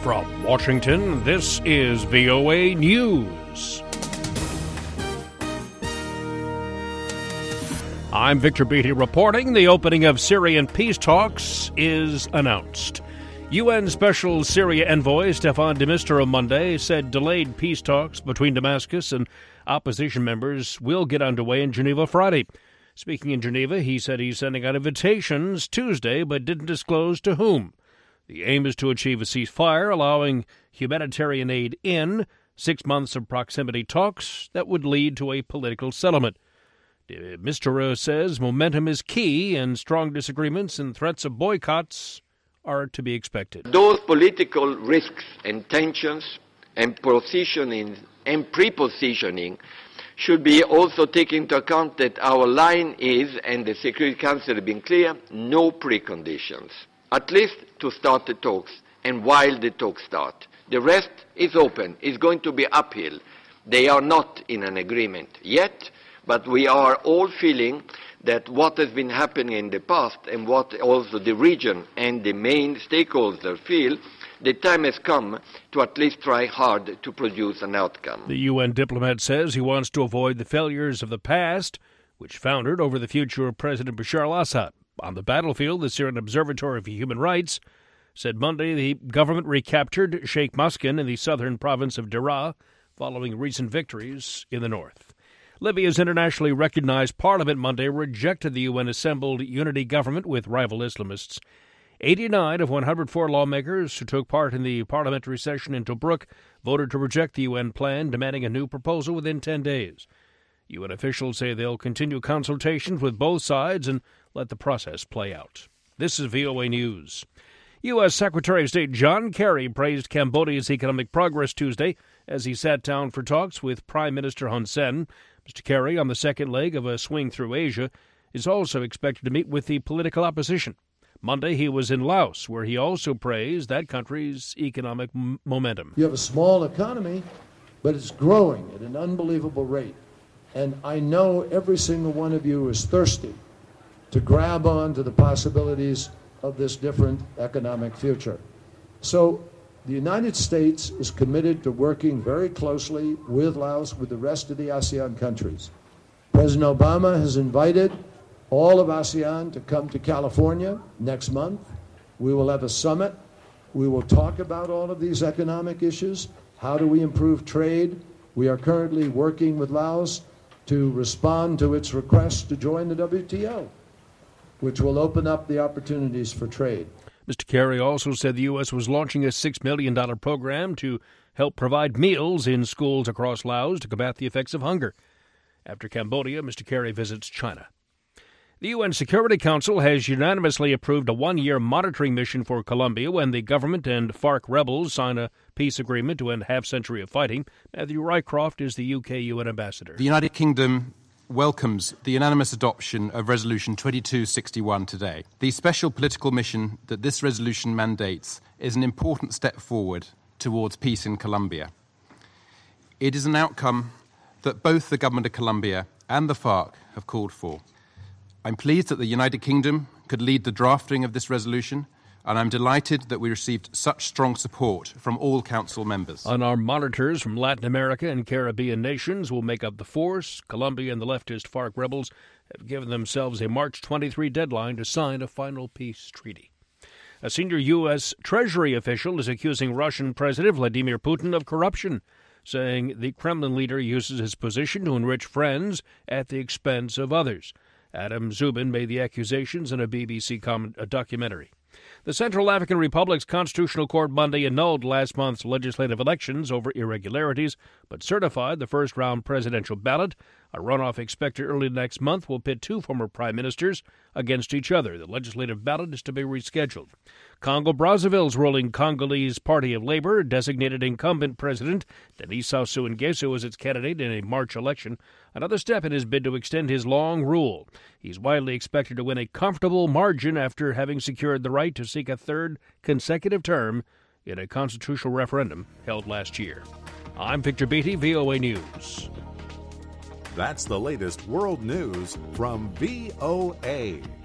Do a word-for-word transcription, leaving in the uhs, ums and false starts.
From Washington, this is V O A News. I'm Victor Beatty reporting. The opening of Syrian peace talks is announced. U N Special Syria Envoy Staffan de Mistura Monday said delayed peace talks between Damascus and opposition members will get underway in Geneva Friday. Speaking in Geneva, he said he's sending out invitations Tuesday but didn't disclose to whom. The aim is to achieve a ceasefire, allowing humanitarian aid in, six months of proximity talks that would lead to a political settlement. De Mistura says momentum is key and strong disagreements and threats of boycotts are to be expected. Those political risks and tensions and positioning and pre-positioning should be also taken into account that our line is, and the Security Council has been clear, no preconditions, at least to start the talks and while the talks start. The rest is open, is going to be uphill. They are not in an agreement yet, but we are all feeling that what has been happening in the past and what also the region and the main stakeholders feel, the time has come to at least try hard to produce an outcome. The U N diplomat says he wants to avoid the failures of the past, which foundered over the future of President Bashar al-Assad. On the battlefield, the Syrian Observatory for Human Rights said Monday the government recaptured Sheikh Maskin in the southern province of Daraa following recent victories in the north. Libya's internationally recognized parliament Monday rejected the U N-assembled unity government with rival Islamists. eighty-nine of one hundred four lawmakers who took part in the parliamentary session in Tobruk voted to reject the U N plan, demanding a new proposal within ten days. U N officials say they'll continue consultations with both sides and let the process play out. This is V O A News. U S. Secretary of State John Kerry praised Cambodia's economic progress Tuesday as he sat down for talks with Prime Minister Hun Sen. Mister Kerry, on the second leg of a swing through Asia, is also expected to meet with the political opposition. Monday, he was in Laos, where he also praised that country's economic m- momentum. You have a small economy, but it's growing at an unbelievable rate. And I know every single one of you is thirsty to grab on to the possibilities of this different economic future. So the United States is committed to working very closely with Laos, with the rest of the ASEAN countries. President Obama has invited all of ASEAN to come to California next month. We will have a summit. We will talk about all of these economic issues. How do we improve trade? We are currently working with Laos to respond to its request to join the W T O, which will open up the opportunities for trade. Mister Kerry also said the U S was launching a six million dollars program to help provide meals in schools across Laos to combat the effects of hunger. After Cambodia, Mister Kerry visits China. The U N Security Council has unanimously approved a one-year monitoring mission for Colombia when the government and FARC rebels sign a peace agreement to end a half-century of fighting. Matthew Rycroft is the U K U N ambassador. The United Kingdom welcomes the unanimous adoption of Resolution twenty-two sixty-one today. The special political mission that this resolution mandates is an important step forward towards peace in Colombia. It is an outcome that both the government of Colombia and the FARC have called for. I'm pleased that the United Kingdom could lead the drafting of this resolution, and I'm delighted that we received such strong support from all Council members. Unarmed monitors from Latin America and Caribbean nations will make up the force. Colombia and the leftist FARC rebels have given themselves a March twenty-third deadline to sign a final peace treaty. A senior U S. Treasury official is accusing Russian President Vladimir Putin of corruption, saying the Kremlin leader uses his position to enrich friends at the expense of others. Adam Zubin made the accusations in a B B C comment, a documentary. The Central African Republic's Constitutional Court Monday annulled last month's legislative elections over irregularities, but certified the first-round presidential ballot. A runoff expected early next month will pit two former prime ministers against each other. The legislative ballot is to be rescheduled. Congo-Brazzaville's ruling Congolese Party of Labor designated incumbent President Denis Sassou Nguesso as its candidate in a March election, another step in his bid to extend his long rule. He's widely expected to win a comfortable margin after having secured the right to seek a third consecutive term in a constitutional referendum held last year. I'm Victor Beatty, V O A News. That's the latest world news from V O A.